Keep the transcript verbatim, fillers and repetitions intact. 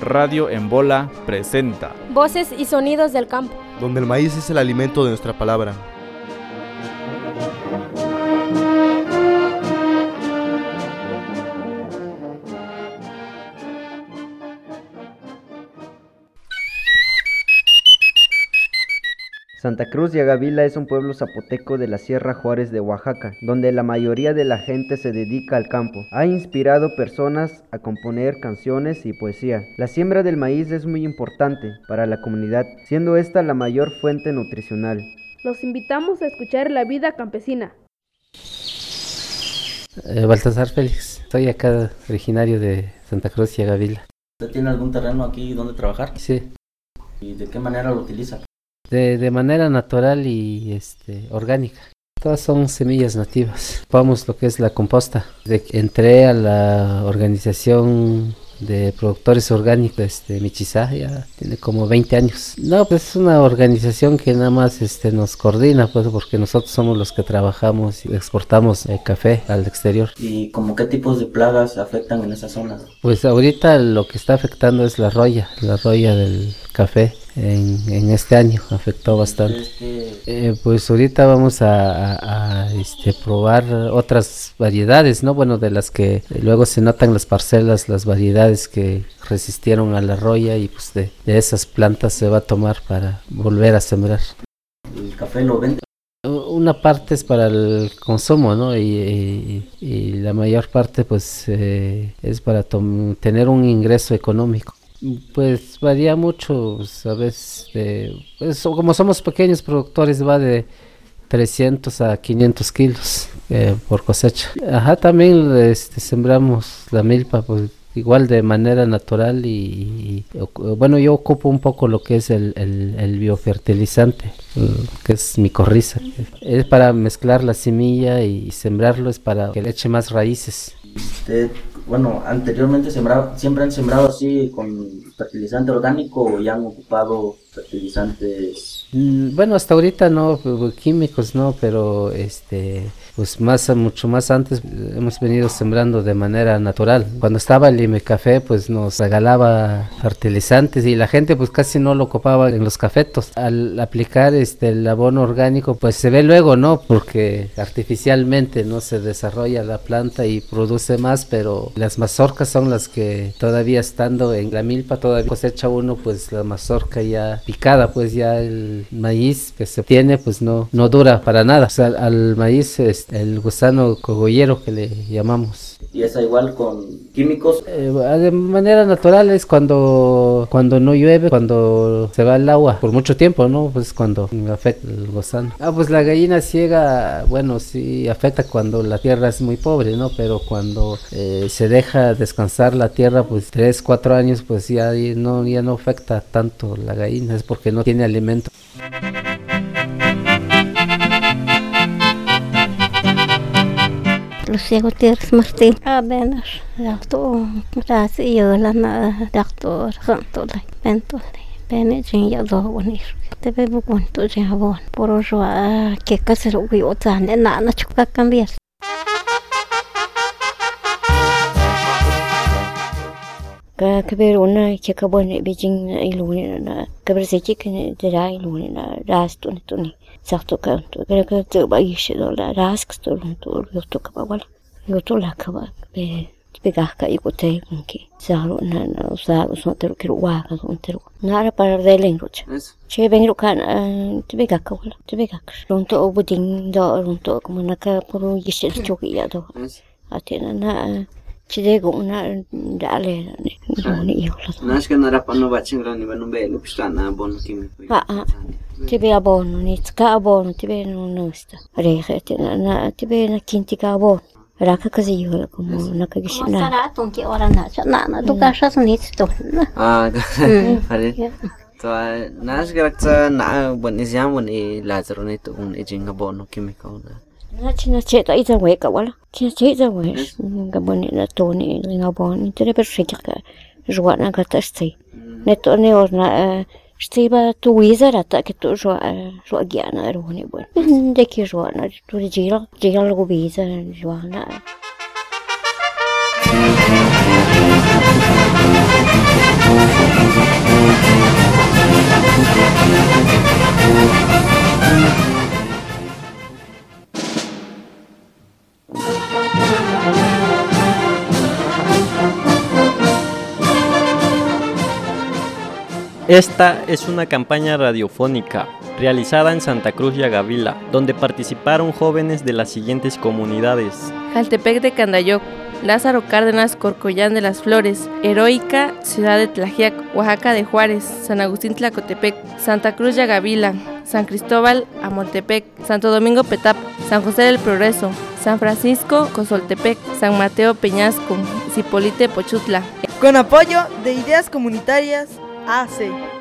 Radio en Bola presenta Voces y sonidos del campo, donde el maíz es el alimento de nuestra palabra. Santa Cruz Yagavila es un pueblo zapoteco de la Sierra Juárez de Oaxaca, donde la mayoría de la gente se dedica al campo. Ha inspirado personas a componer canciones y poesía. La siembra del maíz es muy importante para la comunidad, siendo esta la mayor fuente nutricional. Los invitamos a escuchar La Vida Campesina. Eh, Baltasar Félix, soy acá originario de Santa Cruz Yagavila. ¿Usted tiene algún terreno aquí donde trabajar? Sí. ¿Y de qué manera lo utiliza? De, de manera natural y este, orgánica. Todas son semillas nativas. Ocupamos lo que es la composta. De, entré a la organización de productores orgánicos de este, Michizá, ya tiene como veinte años. No, pues es una organización que nada más este, nos coordina, pues porque nosotros somos los que trabajamos y exportamos eh, café al exterior. ¿Y como qué tipos de plagas afectan en esa zona? Pues ahorita lo que está afectando es la roya, la roya del café. En, en este año afectó bastante. Que... Eh, pues ahorita vamos a, a, a este, probar otras variedades, ¿no? Bueno, de las que luego se notan las parcelas, las variedades que resistieron a la roya, y pues de, de esas plantas se va a tomar para volver a sembrar. ¿El café lo vende? Una parte es para el consumo, ¿no? Y, y, y la mayor parte pues eh, es para tom- tener un ingreso económico. Pues varía mucho, pues, a veces, de, pues, como somos pequeños productores, va de trescientos a quinientos kilos eh, por cosecha. Ajá, también este, sembramos la milpa, pues igual de manera natural y, y bueno, yo ocupo un poco lo que es el, el, el biofertilizante, que es micorriza. Es para mezclar la semilla y sembrarlo, es para que le eche más raíces. Usted, bueno, anteriormente sembrado, siempre han sembrado así con fertilizante orgánico o ya han ocupado fertilizantes. Mm, bueno, hasta ahorita no, químicos no, pero este, pues más, mucho más antes hemos venido sembrando de manera natural. Cuando estaba el I M E Café, pues nos regalaba fertilizantes y la gente pues casi no lo ocupaba en los cafetos. Al aplicar este el abono orgánico, pues se ve luego, ¿no? Porque artificialmente no se desarrolla la planta y produce más, pero las mazorcas son las que todavía estando en la milpa todavía cosecha uno pues la mazorca ya picada, pues ya el maíz que se tiene pues no no dura para nada. O sea, al maíz es el gusano cogollero que le llamamos. ¿Y esa igual con químicos? Eh, de manera natural es cuando cuando no llueve, cuando se va el agua por mucho tiempo, ¿no? Pues cuando afecta el gusano. Ah, pues la gallina ciega, bueno, sí afecta cuando la tierra es muy pobre, ¿no? Pero cuando eh, se deja descansar la tierra, pues tres, cuatro años, pues ya no, ya no afecta tanto la gallina, es porque no tiene alimento. Lucía Gutiérrez Martín. Apenas, doctor, gracias, yo la nada, doctor, santo, la pento, pene, ya dos bonir. Te veo cuánto ya bon, por eso, que casi lo vi otra, nada, chupa cambiar. Ka kabir una que acabó en Beijing iluna, kabir se chicken de la iluna, rastun tuni. Sakto kanto, kaya ka tuba ishe do la rask to to yo to ka wala. Yo to la ka ba be be ga ka ikote kunki. Saro na na saro so tero kiro wa ka so tero. Nara para de lenguage. Che vengo kan te be ga ka wala. Te be ga ka. Ronto obuding do ronto como na ka puro ishe choki ya do. Atena na chide go na dale ni ni yo la. Nash ka nara pano baching rani banu be lo pistana bon kimi. Ah ah. Tibe abono, ni ska abono, tibe no nusta. Reje, na na tibe na kinti ka abono. Raka kazi yola como na kagishi na. Sara tonki ora na, na na tu kasha sunit to. Ah, hari. To nash garakta na bon isyam bon e lazaro ne to un ejing abono kimi ka na. Na china cheta ita we ka wala. China cheta we. Ga bon na to ni na abono, tibe per shika ka. Joana ka tasti. Ne to ne orna Stiba tu wizara ta che tu jo jo giana roni bon. De che joana tu gira gira lo wiza joana. Esta es una campaña radiofónica realizada en Santa Cruz y Agavila, donde participaron jóvenes de las siguientes comunidades: Jaltepec de Candayoc, Lázaro Cárdenas Corcollán de las Flores, Heroica Ciudad de Tlajiac, Oaxaca de Juárez, San Agustín Tlacotepec, Santa Cruz y Agavila, San Cristóbal Amoltepec, Santo Domingo Petap, San José del Progreso, San Francisco Cozoltepec, San Mateo Peñasco, Zipolite Pochutla. Con apoyo de Ideas Comunitarias A C.